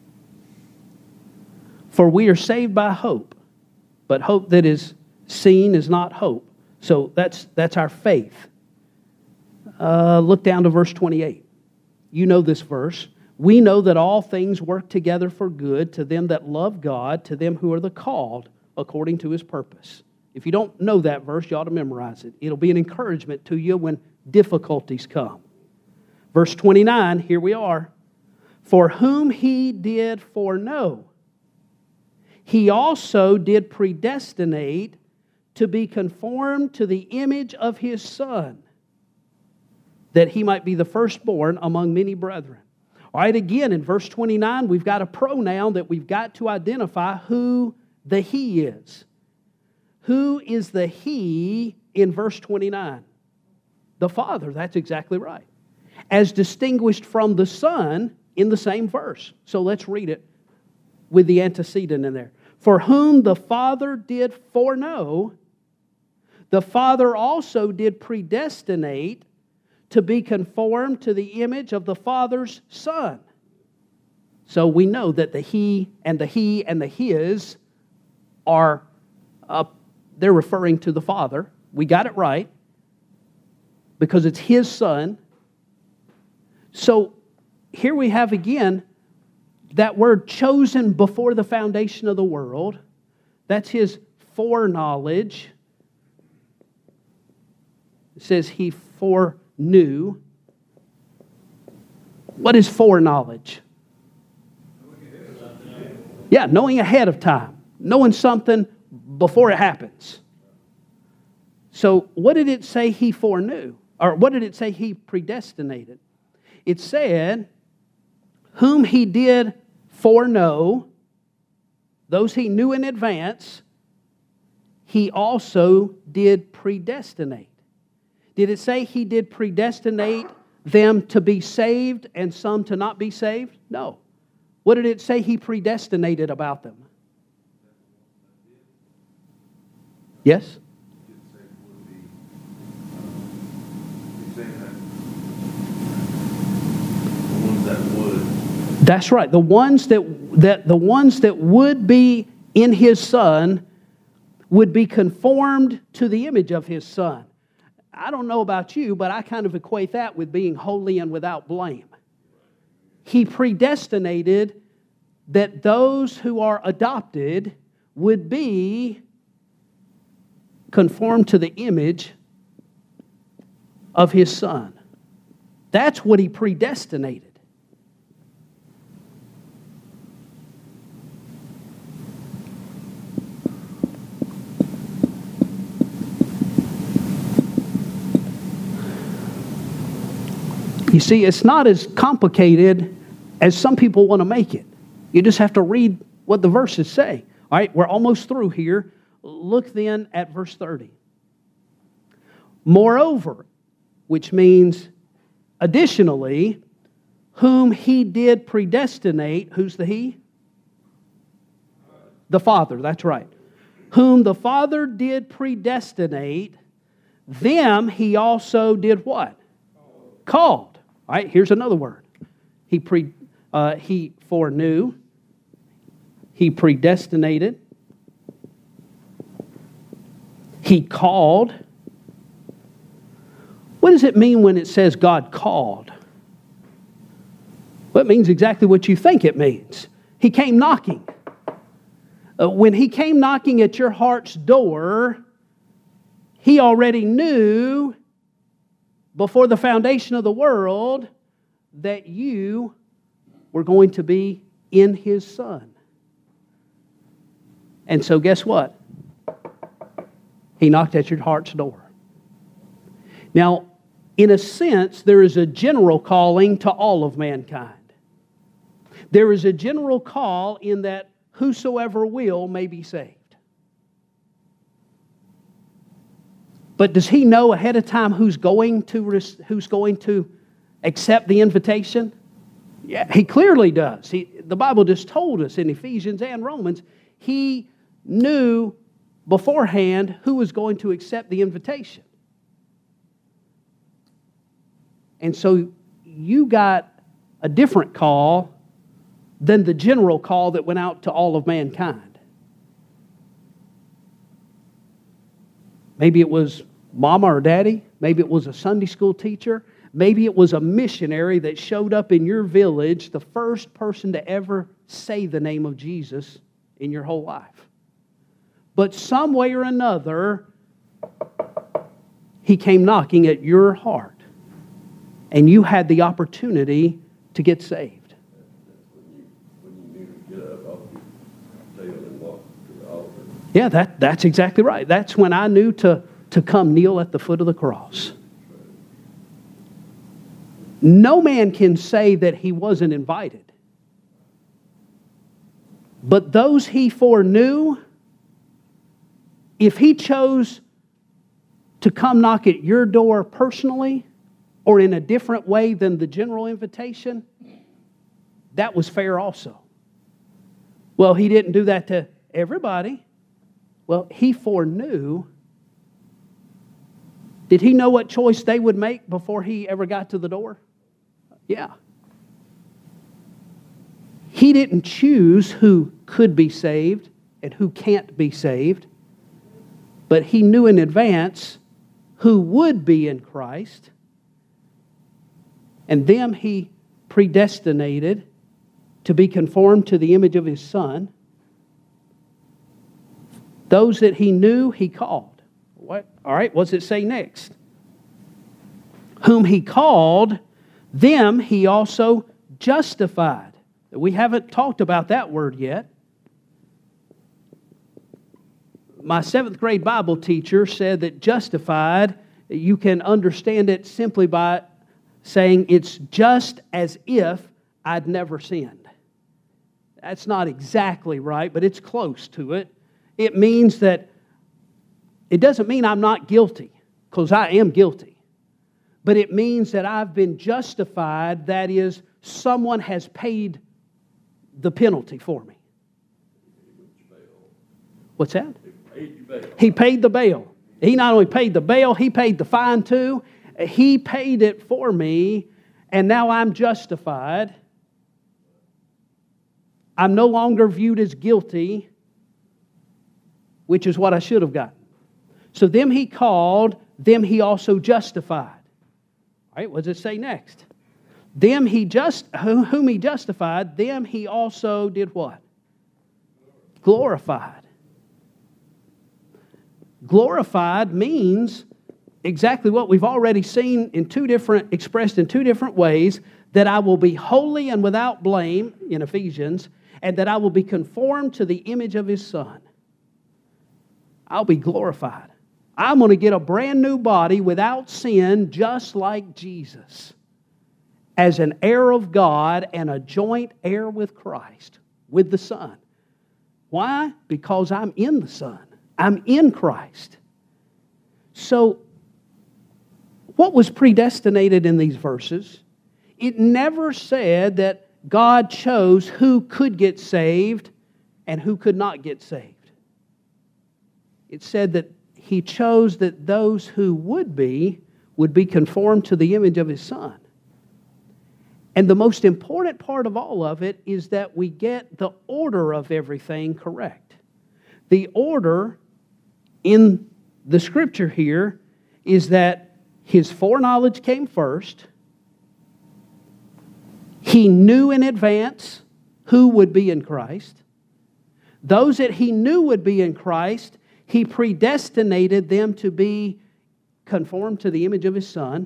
For we are saved by hope, but hope that is seen is not hope. So that's that's our faith. Uh, look down to verse twenty-eight. You know this verse. We know that all things work together for good to them that love God, to them who are the called according to His purpose. If you don't know that verse, you ought to memorize it. It'll be an encouragement to you when difficulties come. Verse twenty-nine, here we are. For whom He did foreknow, He also did predestinate to be conformed to the image of His Son, that He might be the firstborn among many brethren. All right, again, in verse twenty-nine, we've got a pronoun that we've got to identify who the He is. Who is the He in verse twenty-nine? The Father, that's exactly right. As distinguished from the Son in the same verse. So let's read it with the antecedent in there. For whom the Father did foreknow, the Father also did predestinate to be conformed to the image of the Father's Son. So we know that the He and the He and the His are, uh, they're referring to the Father. We got it right because it's His Son. So here we have again that word chosen before the foundation of the world. That's His foreknowledge. It says He foreknew. What is foreknowledge? Yeah, knowing ahead of time. Knowing something before it happens. So what did it say He foreknew? Or what did it say He predestinated? It said, whom He did foreknow, those He knew in advance, He also did predestinate. Did it say He did predestinate them to be saved and some to not be saved? No. What did it say He predestinated about them? Yes? That's right. The ones that, that the ones that would be in His Son would be conformed to the image of His Son. I don't know about you, but I kind of equate that with being holy and without blame. He predestinated that those who are adopted would be conformed to the image of His Son. That's what He predestinated. You see, it's not as complicated as some people want to make it. You just have to read what the verses say. All right, we're almost through here. Look then at verse thirty. Moreover, which means additionally, whom He did predestinate. Who's the He? The Father, that's right. Whom the Father did predestinate, them He also did what? Called. All right, here's another word. He pre, uh, He foreknew. He predestinated. He called. What does it mean when it says God called? Well, it means exactly what you think it means. He came knocking. Uh, when He came knocking at your heart's door, He already knew before the foundation of the world that you were going to be in His Son. And so guess what? He knocked at your heart's door. Now, in a sense, there is a general calling to all of mankind. There is a general call in that whosoever will may be saved. But does He know ahead of time who's going to who's going to accept the invitation? Yeah, He clearly does. He, the Bible just told us in Ephesians and Romans, He knew beforehand who was going to accept the invitation. And so you got a different call than the general call that went out to all of mankind. Maybe it was mama or daddy. Maybe it was a Sunday school teacher. Maybe it was a missionary that showed up in your village, the first person to ever say the name of Jesus in your whole life. But some way or another, He came knocking at your heart. And you had the opportunity to get saved. When you knew to get up off your tail and walk to the altar. Yeah, that, that's exactly right. That's when I knew to, to come kneel at the foot of the cross. No man can say that he wasn't invited. But those He foreknew, if He chose to come knock at your door personally, or in a different way than the general invitation, that was fair also. Well, He didn't do that to everybody. Well, He foreknew. Did He know what choice they would make before He ever got to the door? Yeah. He didn't choose who could be saved and who can't be saved, but He knew in advance who would be in Christ. And them He predestinated to be conformed to the image of His Son. Those that He knew, He called. What? All right, what's it say next? Whom He called, them He also justified. We haven't talked about that word yet. My seventh grade Bible teacher said that justified, you can understand it simply by saying it's just as if I'd never sinned. That's not exactly right, but it's close to it. It means that it doesn't mean I'm not guilty, because I am guilty. But it means that I've been justified, that is, someone has paid the penalty for me. What's that? He paid the bail. He not only paid the bail, He paid the fine too. He paid it for me, and now I'm justified. I'm no longer viewed as guilty, which is what I should have gotten. So them He called, them He also justified. All right, what does it say next? Them He just, whom He justified, them He also did what? Glorified. Glorified means exactly what we've already seen in two different, expressed in two different ways, that I will be holy and without blame in Ephesians, and that I will be conformed to the image of His Son. I'll be glorified. I'm going to get a brand new body without sin, just like Jesus, as an heir of God and a joint heir with Christ, with the Son. Why? Because I'm in the Son. I'm in Christ. So, what was predestinated in these verses? It never said that God chose who could get saved and who could not get saved. it said that He chose that those who would be, would be conformed to the image of His Son. And the most important part of all of it is that we get the order of everything correct. The order in the Scripture here is that His foreknowledge came first. He knew in advance who would be in Christ. Those that He knew would be in Christ, He predestinated them to be conformed to the image of His Son.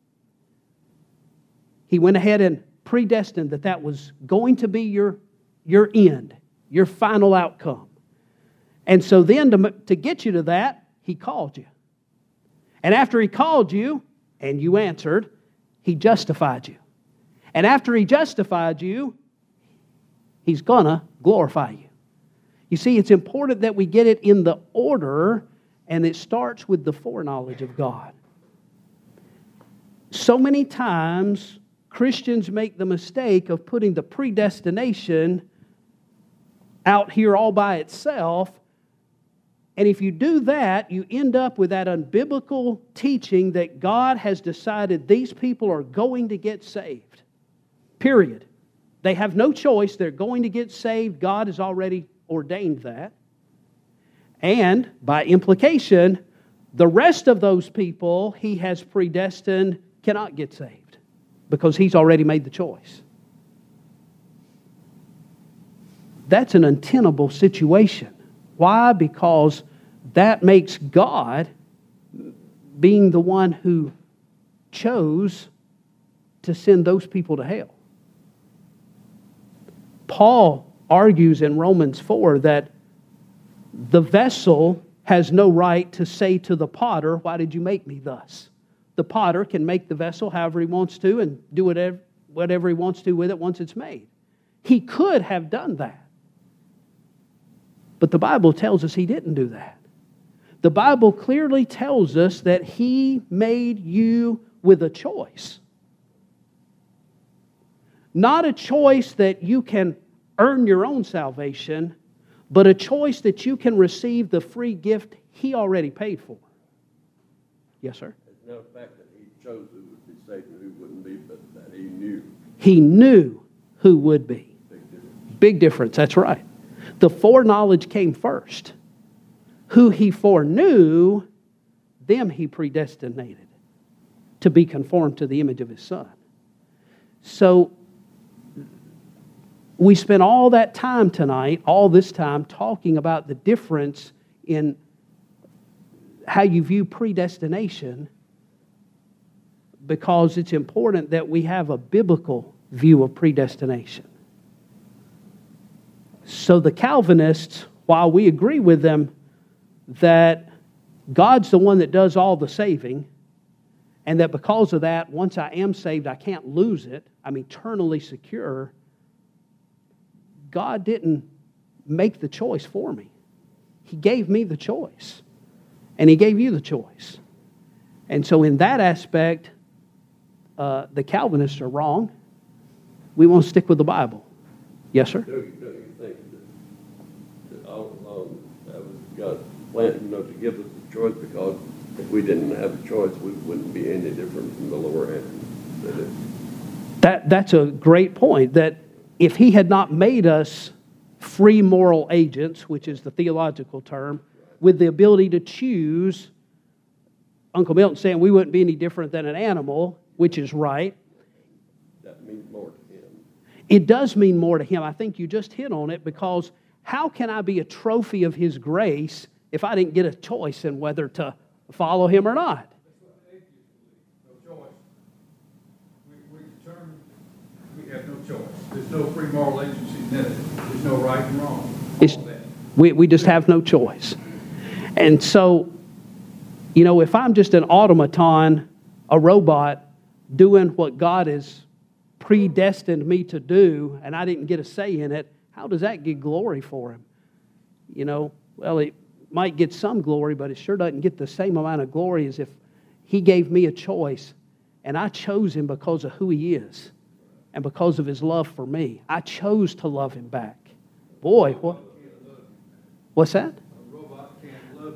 He went ahead and predestined that that was going to be your, your end, your final outcome. And so then to, to get you to that, He called you. And after He called you, and you answered, He justified you. And after He justified you, He's gonna glorify you. You see, it's important that we get it in the order, and it starts with the foreknowledge of God. So many times, Christians make the mistake of putting the predestination out here all by itself. And if you do that, you end up with that unbiblical teaching that God has decided these people are going to get saved. Period. They have no choice. They're going to get saved. God has already ordained that. And by implication, the rest of those people He has predestined cannot get saved because He's already made the choice. That's an untenable situation. Why? Because that makes God, being the one who chose to send those people to hell. Paul argues in Romans four that the vessel has no right to say to the potter, "Why did you make me thus?" The potter can make the vessel however he wants to and do whatever, whatever he wants to with it once it's made. He could have done that. But the Bible tells us He didn't do that. The Bible clearly tells us that He made you with a choice. Not a choice that you can earn your own salvation, but a choice that you can receive the free gift He already paid for. Yes, sir? It's not the fact that He chose who would be saved and who wouldn't be, but that He knew. He knew who would be. Big difference. Big difference, that's right. The foreknowledge came first. Who He foreknew, them He predestinated to be conformed to the image of His Son. So, we spent all that time tonight, all this time, talking about the difference in how you view predestination, because it's important that we have a biblical view of predestination. So the Calvinists, while we agree with them that God's the one that does all the saving, and that because of that, once I am saved, I can't lose it, I'm eternally secure, God didn't make the choice for me. He gave me the choice. And He gave you the choice. And so in that aspect, uh, the Calvinists are wrong. We want to stick with the Bible. Yes, sir? Don't you, don't you think that, that all along that was God's plan, you know, to give us the choice, because if we didn't have a choice, we wouldn't be any different from the lower end. That, it, that That's a great point, that if He had not made us free moral agents, which is the theological term, with the ability to choose, Uncle Milton saying we wouldn't be any different than an animal, which is right. that means more to Him. It does mean more to Him. I think you just hit on it, because how can I be a trophy of His grace if I didn't get a choice in whether to follow Him or not? That's what the atheists believe. No choice. We, we determine we have no choice. There's no free moral agency in it. There's no right and wrong. It's, All that. we, we just have no choice. And so, you know, if I'm just an automaton, a robot, doing what God has predestined me to do, and I didn't get a say in it, how does that get glory for Him? You know, well, it might get some glory, but it sure doesn't get the same amount of glory as if He gave me a choice, and I chose Him because of who He is and because of His love for me. I chose to love Him back. Boy, what? What's that? A robot can't love you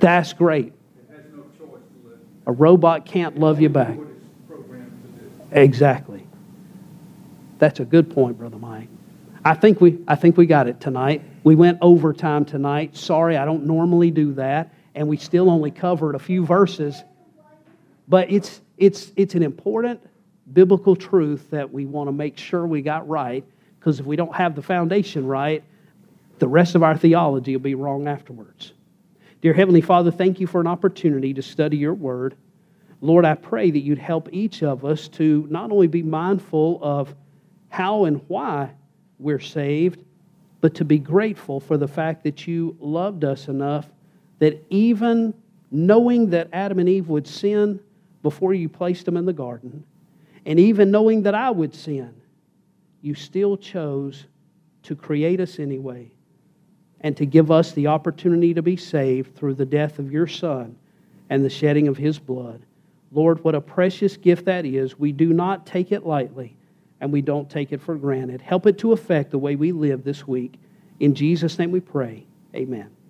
That's great. It has no choice to live. A robot can't love you back. What it's programmed to do. Exactly. That's a good point, Brother Mike. I think we I think we got it tonight. We went overtime tonight. Sorry, I don't normally do that, and we still only covered a few verses. But it's it's it's an important biblical truth that we want to make sure we got right, because if we don't have the foundation right, the rest of our theology will be wrong afterwards. Dear Heavenly Father, thank you for an opportunity to study your word. Lord, I pray that you'd help each of us to not only be mindful of how and why we're saved, but to be grateful for the fact that you loved us enough that even knowing that Adam and Eve would sin before you placed them in the garden, and even knowing that I would sin, you still chose to create us anyway and to give us the opportunity to be saved through the death of your Son and the shedding of his blood. Lord, what a precious gift that is. We do not take it lightly, and we don't take it for granted. Help it to affect the way we live this week. In Jesus' name we pray. Amen.